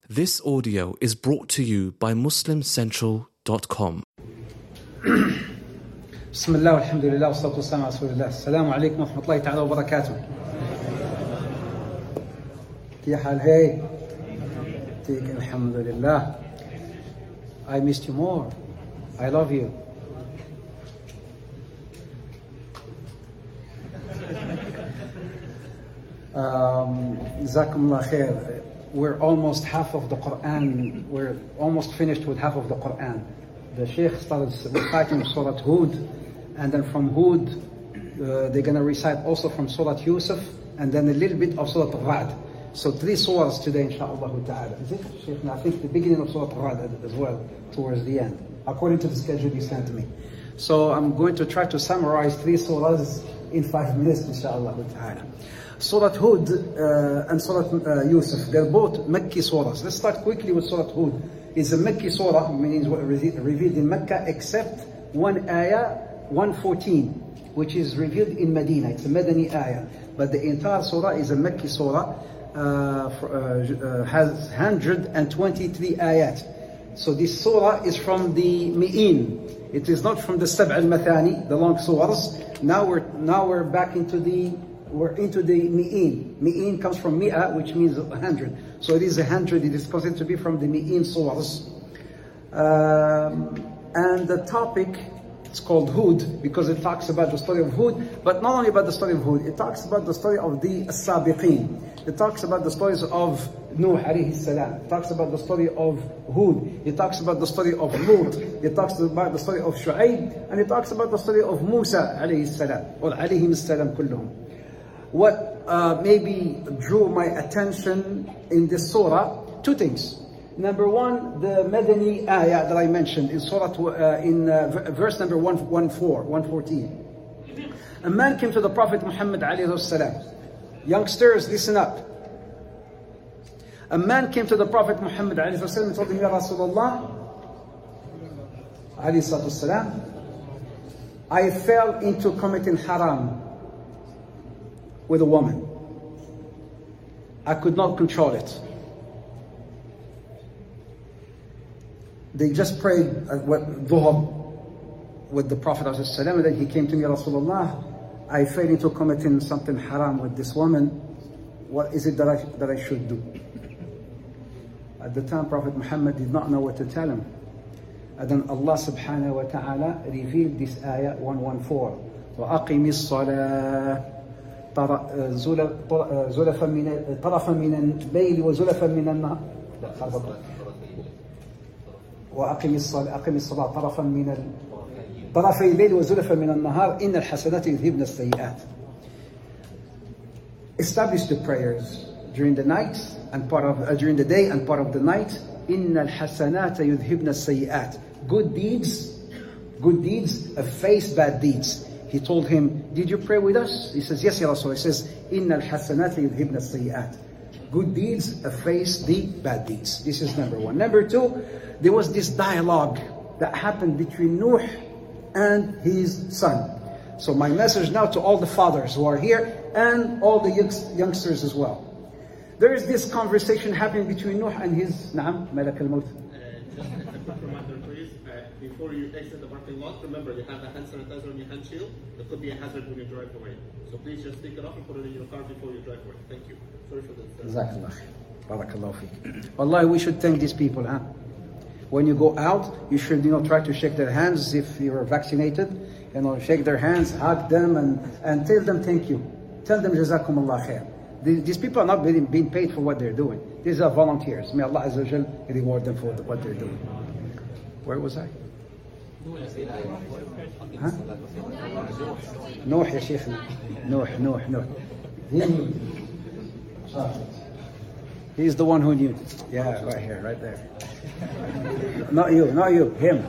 This audio is brought to you by MuslimCentral.com. بسم الله والحمد لله والصلاة والسلام على رسول الله. السلام عليكم ورحمة الله تعالى وبركاته. كيف حال هاي؟ الحمد لله. I missed you more. I love you. جزاكم الله خير. We're almost half of the Quran. We're almost finished with half of the Quran. The Sheikh started reciting Surah Hud, and then from Hud, they're going to recite also from Surah Yusuf, and then a little bit of Surah Al-Ra'd. So 3 surahs today, inshaAllah ta'ala. Is it, Sheikh? I think the beginning of Surah Al-Ra'd as well, towards the end, according to the schedule you sent me. So I'm going to try to summarize 3 surahs in 5 minutes, inshaAllah ta'ala. Surah Hud and Surah Yusuf, they're both Makki surahs. Let's start quickly with Surah Hud. It's a Makki surah, meaning revealed in Mecca, except one ayah, 114, which is revealed in Medina. It's a Madani ayah. But the entire surah is a Makki surah, has 123 ayat. So this surah is from the Mi'in. It is not from the Sab' al-Mathani, the long surahs. Now we're back into the Mi'in. Mi'in comes from Mi'a, which means 100. So it is 100. It is considered to be from the Mi'in surahs. And the topic, it's called Hud, because it talks about the story of Hud, but not only about the story of Hud, it talks about the story of the As-Sabiqeen. It talks about the stories of Nuh alayhi salam. It talks about the story of Hud. It talks about the story of Lut. It talks about the story of Shu'aib. And it talks about the story of Musa alayhi salam, or alayhim salam kullum. What maybe drew my attention in this surah, 2 things. Number 1, the Madani ayah that I mentioned in surah, verse number 114. A man came to the Prophet Muhammad alayhi salam. Youngsters, listen up. A man came to the Prophet Muhammad alayhi salam and told him, Ya Rasulullah, alayhi salatu salam, I fell into committing haram with a woman. I could not control it. They just prayed Dhuhr with the Prophet ﷺ, and then he came to me, Rasulullah, I fell into committing something haram with this woman. What is it that I should do? At the time, Prophet Muhammad did not know what to tell him. And then Allah subhanahu wa ta'ala revealed this ayah 114. وَأَقِمِ الصَّلَاةِ طرفا من الليل وزلفا من النهار وأقم الصلاة طرفا من طرفي الليل وزلفا من النهار إن الحسنات يذهبن السيئات. Establish the prayers during the night and during the day and part of the night. إن الحسنات يذهبن السيئات. Good deeds efface bad deeds. He told him, did you pray with us? He says, yes, Ya Rasul. He says, إِنَّ الْحَسَنَاتِ يُذْهِبْنَ السَّيِّئَاتِ. Good deeds efface the bad deeds. This is number 1. Number 2, there was this dialogue that happened between Nuh and his son. So my message now to all the fathers who are here and all the youngsters as well. There is this conversation happening between Nuh and his Malak al-Maut. Just a quick reminder, please. Before you exit the parking lot, remember you have a hand sanitizer on your hand shield. That could be a hazard when you drive away. So please just take it off and put it in your car before you drive away. Thank you. Sorry for this. Jazakallah khair. Barakallahu feek. Wallahi, we should thank these people, huh? When you go out, you should try to shake their hands if you are vaccinated. Shake their hands, hug them, and tell them thank you. Tell them Jazakumullah khair. These people are not being paid for what they're doing. These are volunteers. May Allah Azza wa Jal reward them for what they're doing. Where was I? Huh? Nuh, ya Sheikh. Nuh. He's the one who knew. Yeah, right here, right there. Not you, him.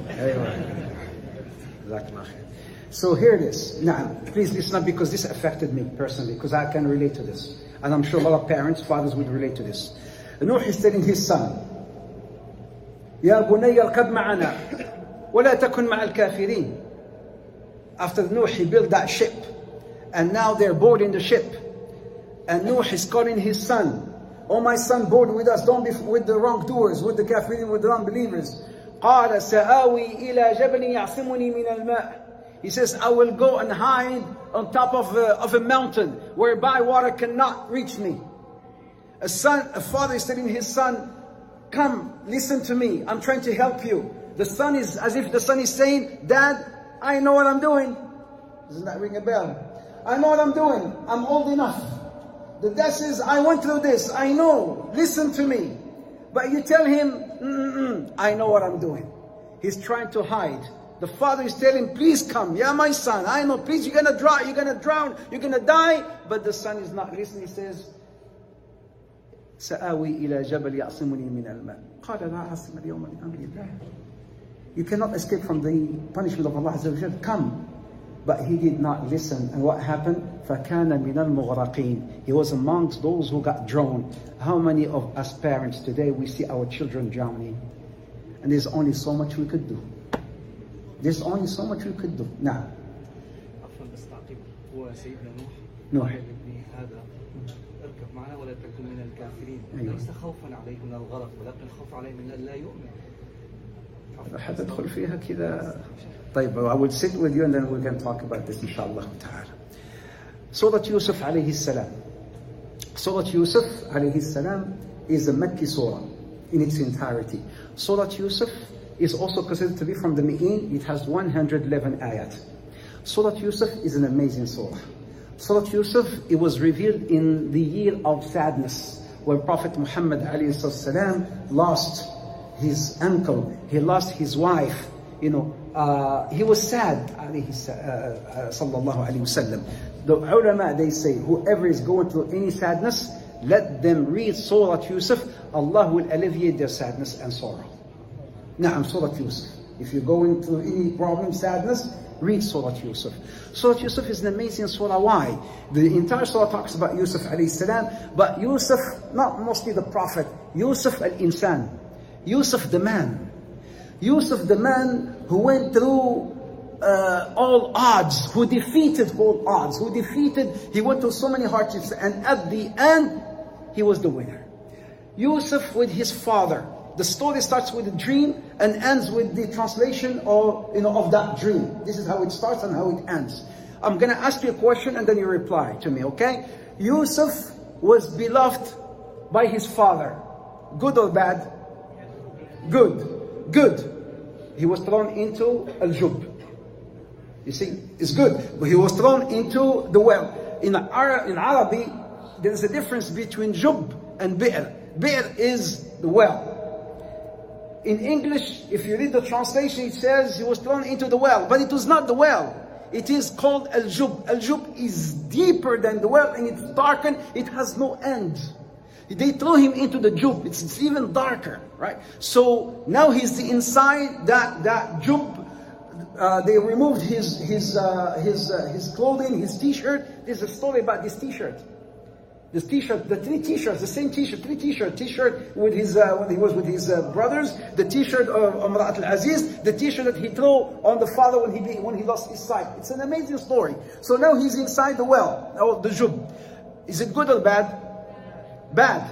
So here it is. Now, please listen up, because this affected me personally, because I can relate to this. And I'm sure a lot of parents, fathers would relate to this. Nuh is telling his son, Ya bunayya arqad ma'ana, wa la takun ma'al kafirin. After Nuh, he built that ship. And now they're boarding the ship. And Nuh is calling his son, Oh my son, board with us, don't be with the wrongdoers, with the kafirin, with the unbelievers. قال سآوي إلى جبل يعصمني من الماء. He says, I will go and hide on top of a mountain whereby water cannot reach me. A father is telling his son, come, listen to me, I'm trying to help you. The son is, as if the son is saying, Dad, I know what I'm doing. Doesn't that ring a bell? I know what I'm doing, I'm old enough. The dad says, I went through this, I know, listen to me. But you tell him, I know what I'm doing. He's trying to hide. The father is telling, please come. Yeah, my son, I know, please, you're going to drown, you're going to die. But the son is not listening. He says, سآوي إلى جبل يعصمني من الماء. قال لا عاصم اليوم من أمر الله. You cannot escape from the punishment of Allah Azza wa Jal. Come. But he did not listen. And what happened? فَكَانَ مِنَ الْمُغْرَقِينَ. He was amongst those who got drowned. How many of us parents today, we see our children drowning? And there's only so much we could do. There's only so much we could do. Now. عفوا بس تعقيب هو سيدنا نوح ابني هذا اركب معنا ولا تكن من الكافرين. أيوة. ليس خوفا عليه من الغرق ولكن خوف عليه من لا يؤمن. حتدخل فيها كذا. طيب, I will sit with you and then we can talk about this inshallah ta'ala. Surah Yusuf alayhi salam. Surah Yusuf alayhi salam is a Makki surah in its entirety. Surah Yusuf is also considered to be from the Mi'in. It has 111 ayat. Surah Yusuf is an amazing surah. Surah Yusuf, it was revealed in the year of sadness, when Prophet Muhammad alayhi salam lost his uncle, he lost his wife. You know, he was sad, sallallahu alayhi wasallam. The ulama, they say, whoever is going through any sadness, let them read Surah Yusuf. Allah will alleviate their sadness and sorrow. Na'am, Surah Yusuf. If you're going through any problem, sadness, read Surah Yusuf. Surah Yusuf is an amazing surah. Why? The entire surah talks about Yusuf alayhi salam, but Yusuf, not mostly the prophet, Yusuf al-insan. Yusuf the man. Yusuf the man who went through all odds, who defeated all odds, he went through so many hardships, and at the end, he was the winner. Yusuf with his father. The story starts with a dream and ends with the translation of that dream. This is how it starts and how it ends. I'm going to ask you a question and then you reply to me, okay? Yusuf was beloved by his father. Good or bad? Good. He was thrown into al-jub. You see, it's good. But he was thrown into the well. In Arabic, there is a difference between jub and bi'r. Bi'r is the well. In English, if you read the translation, it says he was thrown into the well. But it was not the well. It is called al-jub. Al-jub is deeper than the well, and it's darkened. It has no end. They throw him into the jub. It's even darker, right? So now he's inside that jub. They removed his clothing, his t-shirt. There's a story about this t-shirt. This t-shirt, the three t-shirts, the same t-shirt, t-shirt with his when he was with his brothers, the t-shirt of Umrah al-Aziz, the t-shirt that he threw on the father when he lost his sight. It's an amazing story. So now he's inside the well, or the jub. Is it good or bad? Bad.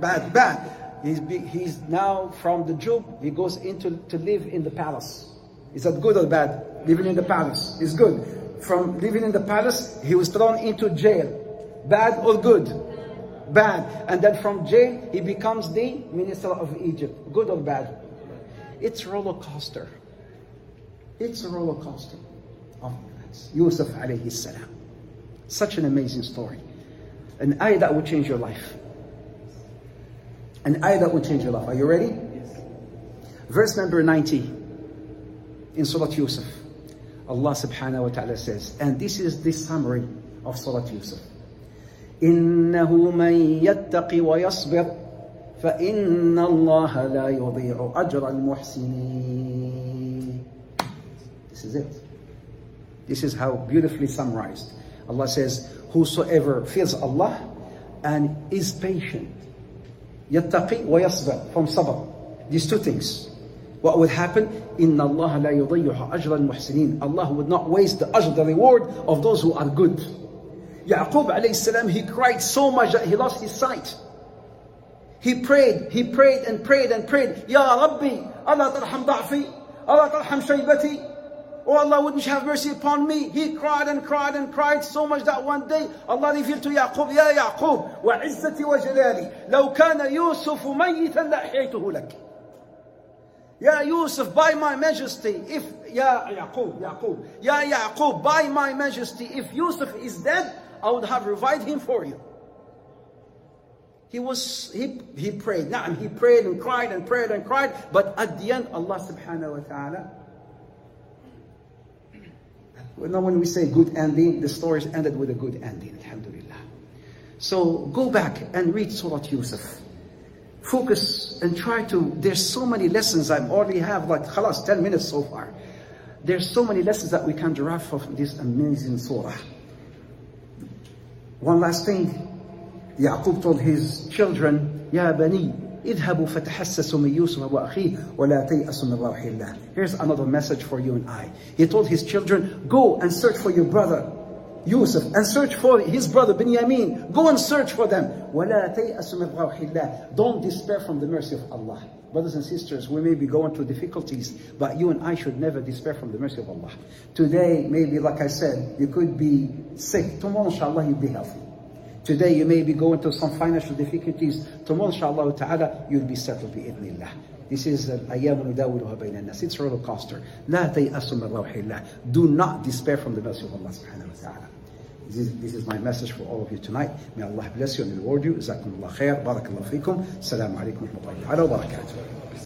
He's now from the jub, he goes to live in the palace. Is that good or bad? Living in the palace is good. From living in the palace, he was thrown into jail. Bad or good? Bad. And then from jail, he becomes the minister of Egypt. Good or bad? It's a roller coaster. It's a roller coaster of events. Yusuf alayhi salam. Such an amazing story. An ayah that will change your life. An ayah that will change your life. Are you ready? Yes. Verse number 90 in Surah Yusuf. Allah subhanahu wa ta'ala says, and this is the summary of Surah Yusuf. إِنَّهُ مَنْ يَتَّقِ وَيَصْبِرْ فَإِنَّ اللَّهَ لَا يُضِيعُ أَجْرَ الْمُحْسِنِينَ. This is it. This is how beautifully summarized. Allah says, whosoever fears Allah and is patient. يَتَّقِ وَيَصْبِرْ, from sabr. These two things. What would happen? إِنَّ اللَّهَ لَا يُضِيعُ أَجْرَ الْمُحْسِنِينَ. Allah would not waste the ajr, the reward of those who are good. Yaqub alayhi salam, he cried so much that he lost his sight. He prayed and prayed and prayed. Ya Rabbi, Allah tarham da'fi, Allah tarham shaybati. Oh Allah, wouldn't you have mercy upon me? He cried and cried and cried so much that one day Allah revealed to Yaqub, Ya Yaqub, wa izzati wa jalali, law kana Yusuf mayyitan la ahyaytuhu lak. Ya Yusuf, by my majesty, if Ya Yaqub, by my majesty, if Yusuf is dead, I would have revived him for you. He prayed. Na'am, he prayed and cried and prayed and cried, but at the end, Allah subhanahu wa ta'ala, when we say good ending, the stories ended with a good ending, alhamdulillah. So go back and read Surah Yusuf. Focus and try to, there's so many lessons. I already have like khalas, 10 minutes so far. There's so many lessons that we can derive from this amazing surah. One last thing, Yaqub told his children, Ya bani, idhabu fatahassasu min Yusuf wa akhi wa la tay'asu min rawhillah. Here's another message for you and I. He told his children, go and search for your brother Yusuf and search for his brother Binyamin. Go and search for them. Wa la tay'asu min rawhillah. Don't despair from the mercy of Allah. Brothers and sisters, we may be going through difficulties, but you and I should never despair from the mercy of Allah. Today, maybe like I said, you could be sick. Tomorrow, inshallah, you'll be healthy. Today, you may be going through some financial difficulties. Tomorrow, inshallah ta'ala, you'll be settled bi'idhnillah. This is al-ayyamu nudawiluha bayna an-nas. It's a roller coaster. La tay'asu min rawhillah. Do not despair from the mercy of Allah subhanahu wa ta'ala. This is my message for all of you tonight. May Allah bless you and reward you. Jazakumullah khair. Barakallahu feekum. Assalamu alaikum wa rahmatullahi wa barakatuh.